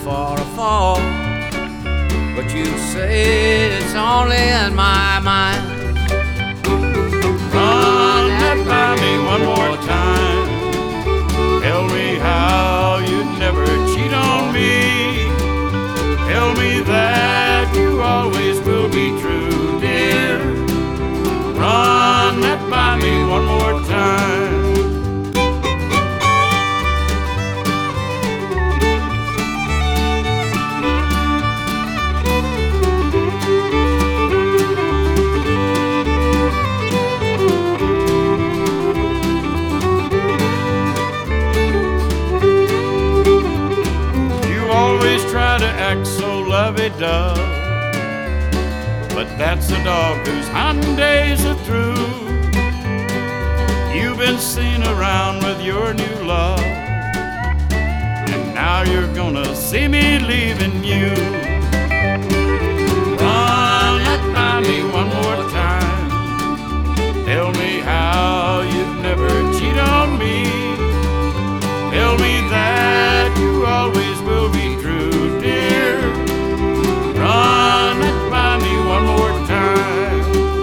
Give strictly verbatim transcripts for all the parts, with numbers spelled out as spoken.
for a fall, but you say it's only in my mind. Run that by me one more time. Tell me how you'd never cheat on me. Tell me that you always will be true, dear. Run that by me one more time. Try to act so lovey-dove, but that's a dog whose hunting days are through. You've been seen around with your new love, and now you're gonna see me leaving you. Run that by me one more time. Tell me how you'd never cheat on me. Tell me that you always will be true. Run it by me one more time.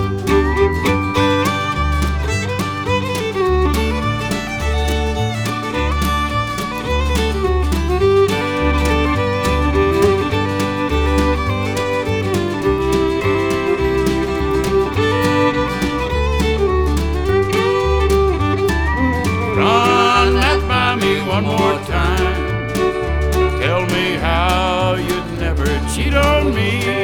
Run that by me one more time. Tell me how you'd never cheat on me.